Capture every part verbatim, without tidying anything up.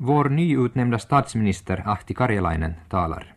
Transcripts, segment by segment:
Vår nyutnämnda statsminister Ahti Karjalainen talar.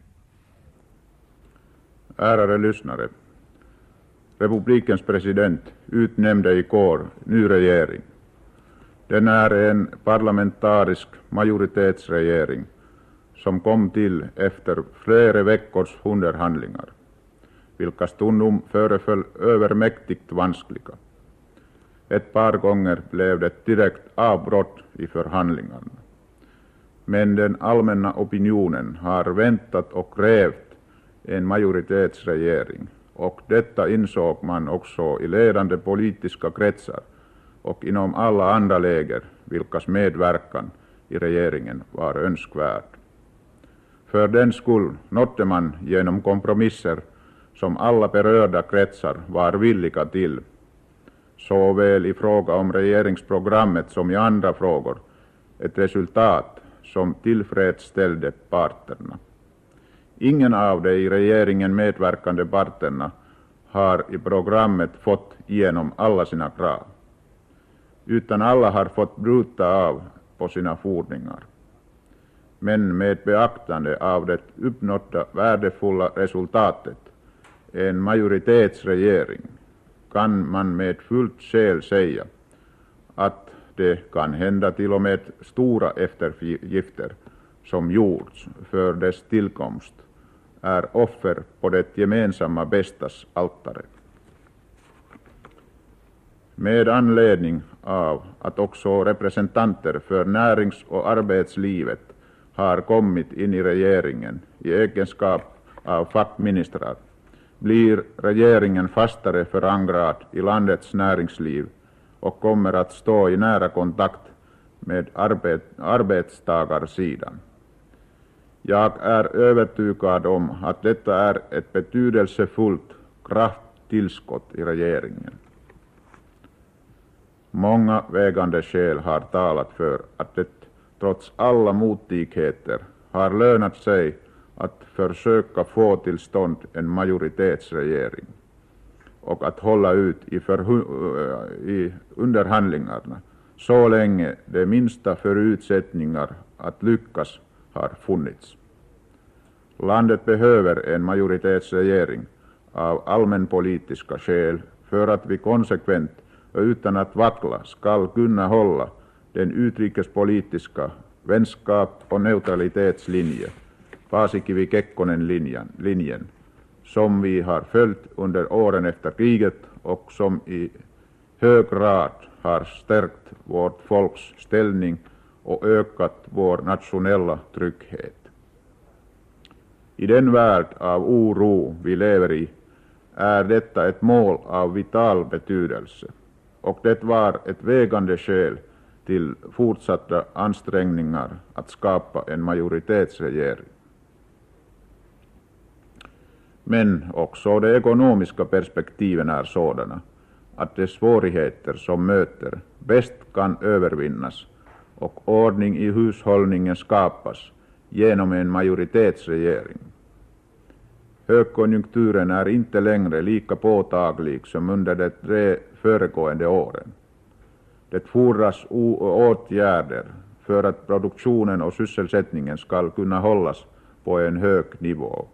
Ärade lyssnare. Republikens president utnämnde igår ny regering. Den är en parlamentarisk majoritetsregering som kom till efter flera veckors underhandlingar, vilka stundom föreföll övermäktigt vanskliga. Ett par gånger blev det direkt avbrott i förhandlingarna. Men den allmänna opinionen har väntat och krävt en majoritetsregering, och detta insåg man också i ledande politiska kretsar och inom alla andra läger, vilkas medverkan i regeringen var önskvärd. För den skull nådde man genom kompromisser som alla berörda kretsar var villiga till, såväl i fråga om regeringsprogrammet som i andra frågor, ett resultat som tillfredsställde parterna. Ingen av de i regeringen medverkande parterna har i programmet fått igenom alla sina krav, utan alla har fått bryta av på sina fordringar. Men med beaktande av det uppnådda värdefulla resultatet, en majoritetsregering, kan man med fullt skäl säga att det kan hända till och med stora eftergifter som gjorts för dess tillkomst är offer på det gemensamma bästas altare. Med anledning av att också representanter för närings- och arbetslivet har kommit in i regeringen i egenskap av fackministrar, blir regeringen fastare förankrad i landets näringsliv och kommer att stå i nära kontakt med arbet, arbetstagarsidan. Jag är övertygad om att detta är ett betydelsefullt krafttillskott i regeringen. Många vägande skäl har talat för att det trots alla motigheter har lönat sig att försöka få till stånd en majoritetsregering och att hålla ut i, i underhandlingarna så länge de minsta förutsättningar att lyckas har funnits. Landet behöver en majoritetsregering av allmänpolitiska skäl för att vi konsekvent och utan att vackla skall kunna hålla den utrikespolitiska vänskap- och neutralitetslinje, Paasikivi Kekkonen-linjen, linjen, som vi har följt under åren efter kriget och som i hög grad har stärkt vårt folks ställning och ökat vår nationella trygghet. I den värld av oro vi lever i är detta ett mål av vital betydelse, och det var ett vägande skäl till fortsatta ansträngningar att skapa en majoritetsregering. Men också de ekonomiska perspektiven är sådana att de svårigheter som möter bäst kan övervinnas och ordning i hushållningen skapas genom en majoritetsregering. Högkonjunkturen är inte längre lika påtaglig som under de tre föregående åren. Det fordras åtgärder för att produktionen och sysselsättningen ska kunna hållas på en hög nivå.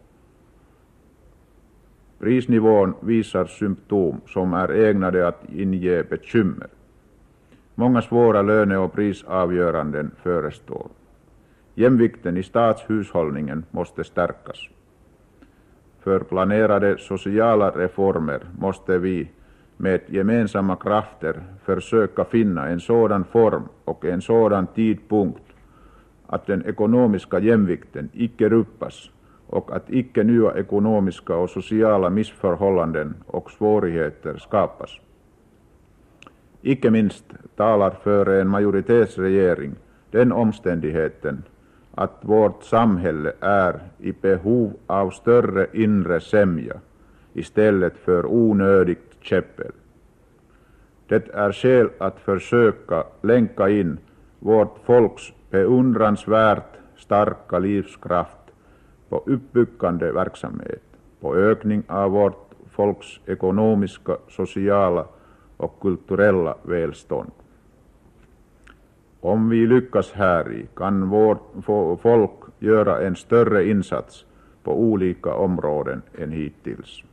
Prisnivån visar symptom som är ägnade att inge bekymmer. Många svåra löne- och prisavgöranden förestår. Jämvikten i statshushållningen måste stärkas. För planerade sociala reformer måste vi med gemensamma krafter försöka finna en sådan form och en sådan tidpunkt att den ekonomiska jämvikten icke rubpas och att icke nya ekonomiska och sociala missförhållanden och svårigheter skapas. Icke minst talar för en majoritetsregering den omständigheten att vårt samhälle är i behov av större inre sämja istället för onödigt käppel. Det är skäl att försöka länka in vårt folks beundransvärt starka livskraft på uppbyggande verksamhet, på ökning av vårt folks ekonomiska, sociala och kulturella välstånd. Om vi lyckas här i kan vårt folk göra en större insats på olika områden än hittills.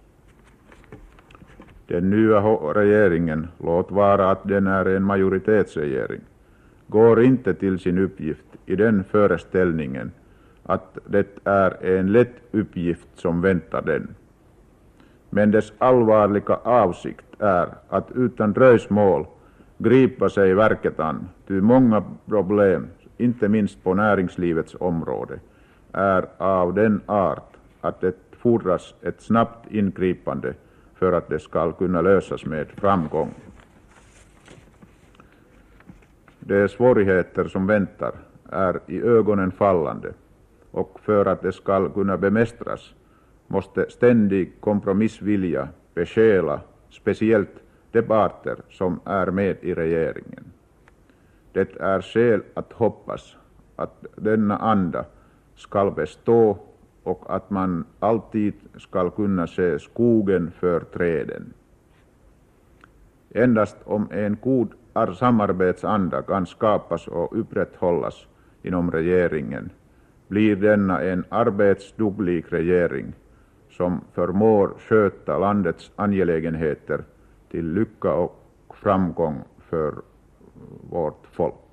Den nya regeringen, låt vara att den är en majoritetsregering, går inte till sin uppgift i den föreställningen att det är en lätt uppgift som väntar den. Men dess allvarliga avsikt är att utan dröjsmål gripa sig verket an, ty många problem, inte minst på näringslivets område, är av den art att det fordras ett snabbt ingripande för att det ska kunna lösas med framgång. De svårigheter som väntar är i ögonen fallande, och för att det ska kunna bemästras måste ständig kompromissvilja besjäla speciellt de parter som är med i regeringen. Det är skäl att hoppas att denna anda ska bestå och att man alltid ska kunna se skogen för träden. Endast om en god samarbetsanda kan skapas och upprätthållas inom regeringen blir denna en arbetsduglig regering som förmår sköta landets angelägenheter till lycka och framgång för vårt folk.